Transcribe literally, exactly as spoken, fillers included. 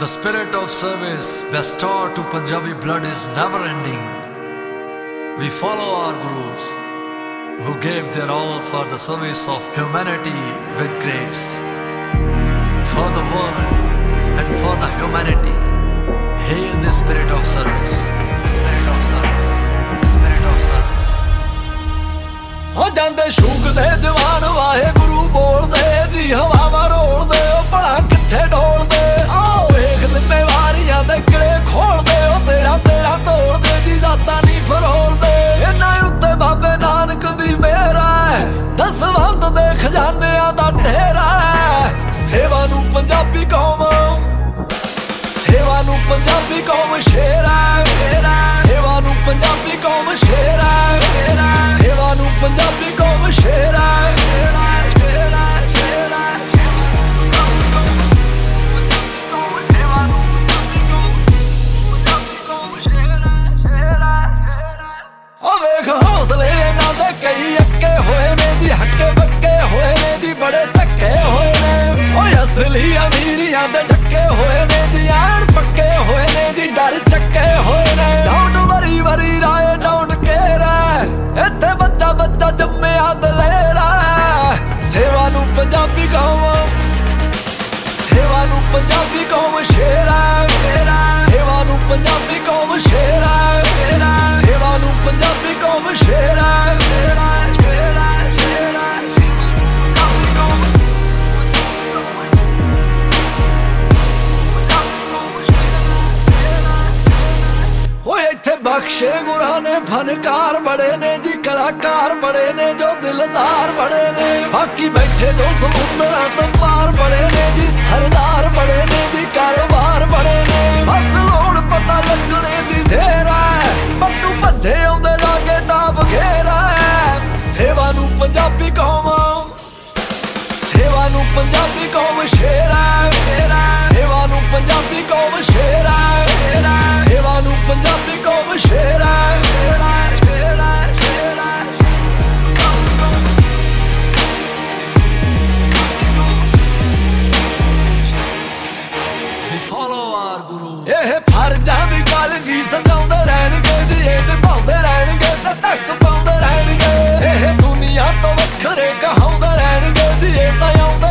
The spirit of service bestowed to Punjabi blood is never ending. We follow our gurus who gave their all for the service of humanity with grace. For the world and for the humanity, hail the spirit of service. Spirit of service. Spirit of service. हो जांदे shook दे जवान वाहे गुरु बोल दे जी हवा role दे भला किथे डोल दे आओ वेख जिम्मेवारियां दे किले खोल दे ओ तेरा तेरा तोड़ दे जी जाता नहीं फरोल दे इन्हां उत्ते बाबे नानक दी मेहर है दसवंत दे खजानियां दा ढेर है सेवा नूं पंजाबी कौम सेवा नूं पंजाबी कौम शेर है सेवा नूं पंजाबी कौम शेर है सेवा नूं पंजाबी कौम शेर है हौसले इन्हां दे कई अक्के होए ने जी हक्के बक्के होए ने जी बड़े धक्के होए ने ओए असली अमीरियां दे ढक्के होए ने जी आन पक्के होए ने जी डर चक्के होए ने डाउट वरी वरी राय डाउट केयर इत्थे बच्चा बच्चा जम्मिया दलेर सेवा नूं पंजाबी कौम सेवा नूं पंजाबी कौम शेर है सेवा नूं पंजाबी कौम शेर है सेवा नूं पंजाबी कौम शेर है बख्शे गुरा ने फनकार बड़े ने जी कलाकार बड़े ने जो दिलदार बड़े ने बाकी बैठे जो समुद्र तो पार बड़े ने जी सरदार बड़े ने जी कारोबार बड़े ने बस लोड़ पता लगने दी देर है पट्टू भज्जे आउंदे लागे टाप घेर है सेवा नूं पंजाबी कौम सेवा नूं पंजाबी कौम शेर है सेवा नूं पंजाबी कौम शेर है सेवा नूं पंजाबी कौम शेर है फर्जां दी गलगी सजाउंदे रहणगे जी एह निभाउंदे रहणगे ते धक्क पाउंदे रहणगे एह दुनिया तो वखरे कहाउंदे रहणगे जी एह तां आउंदे